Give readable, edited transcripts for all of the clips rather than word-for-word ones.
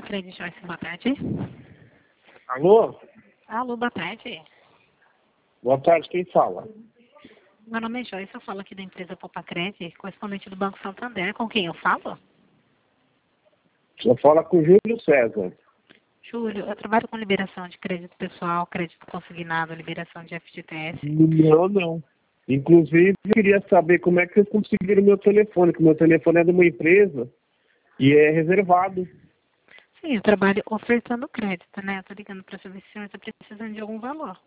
Credit Joyce, boa tarde. Alô? Alô, boa tarde. Boa tarde, quem fala? Meu nome é Joyce, eu falo aqui da empresa Popacred, correspondente do Banco Santander. Com quem eu falo? Eu falo com o Júlio César. Júlio, eu trabalho com liberação de crédito pessoal, crédito consignado, liberação de FGTS. Não. Inclusive, eu queria saber como é que vocês conseguiram meu telefone, que meu telefone é de uma empresa e é reservado. Sim, eu trabalho ofertando crédito, né? Eu tô ligando para saber se o senhor está precisando de algum valor.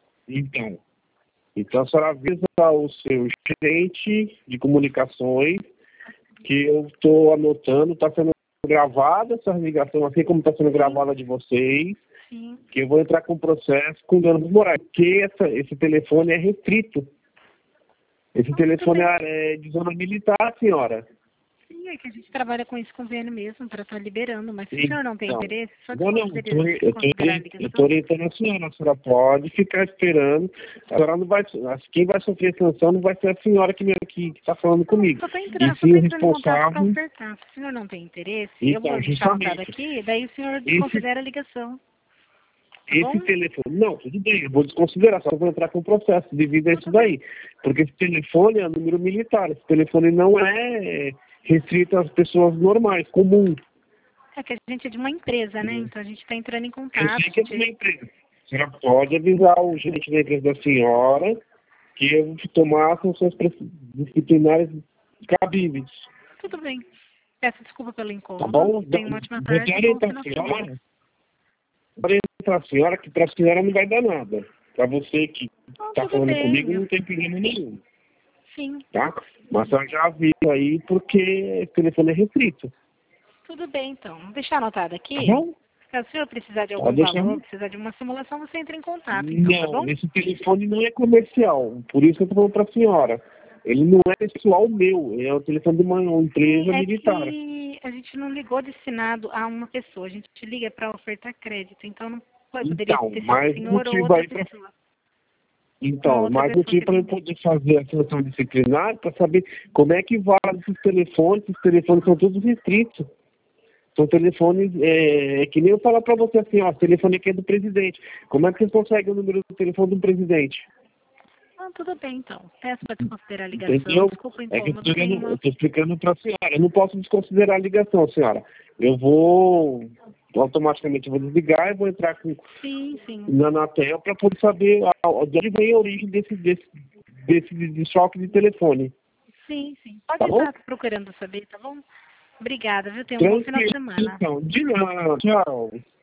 Então a senhora avisa ao seu gerente de comunicações que eu estou anotando, está sendo gravada essa ligação, assim como está sendo gravada de vocês, Sim. que eu vou entrar com processo com danos morais, porque esse telefone é restrito. Esse telefone é de zona militar, senhora. Sim, é que a gente trabalha com esse convênio mesmo, para estar liberando, mas se o senhor não tem Então, interesse, só eu desconsiderar a estou ligação. orientando a senhora pode ficar esperando, a senhora não vai, quem vai sofrer sanção não vai ser a senhora que está falando comigo, Só tô e entrando sim o em contato para responsável. ofertar. Se o senhor não tem interesse, eu vou Então, deixar anotado justamente, aqui, daí o senhor desconsidera a ligação. Tá esse bom? telefone, não, tudo bem, eu vou desconsiderar, só vou entrar com o processo devido a isso daí, porque esse telefone é número militar, esse telefone não é restrito às pessoas normais, comuns. É que a gente é de uma empresa, né? Então a gente está entrando em Eu contato. sei que é de uma empresa. A senhora pode avisar o gerente da empresa da senhora que eu vou tomar as sanções disciplinares cabíveis. Tudo bem. Peço desculpa pelo Tá incômodo. bom? Tenha uma ótima Vou tarde até e bom orientar final a de semana. senhora. Vou orientar a senhora que para a senhora não vai dar nada. Para você que está Tudo falando bem. comigo não tem problema nenhum. Sim, Tá? Mas a senhora já avisa aí porque esse telefone é restrito. tudo bem então. Vou deixar anotado aqui. Tá bom? Se o senhor precisar de algum Pode deixar. valor, precisar de uma simulação, você entra em contato, então, tá bom? Não, esse telefone não é comercial. Por isso que eu estou falando para a senhora. Ele não é pessoal meu, é o telefone de uma empresa É militar. que a gente não ligou destinado a uma pessoa, a gente liga para ofertar crédito, então não poderia Então, ter sido o mais senhor ou motivo outra aí para pessoa. Uma então, outra mais pessoa motivo que para eu não... poder fazer a seleção disciplinar para saber como é que vale esses telefones. Esses telefones são todos restritos. São telefones, que nem eu falar para você assim, ó, esse telefone aqui é do presidente. Como é que vocês conseguem o número do telefone do presidente? Ah, tudo bem, então. Peço para desconsiderar a ligação. Entendeu? Desculpa o É que incômodo. Tenha eu uma... estou explicando para a senhora. Eu não posso desconsiderar a ligação, senhora. Eu vou, automaticamente, eu vou desligar e vou entrar Sim, sim. na Anatel para poder saber de onde vem a origem desse choque de telefone. Sim, sim. Pode Tá bom? estar procurando saber, tá bom? Obrigada, viu? Tenha um bom final de Tranquilo, semana. então. De nada. Tchau.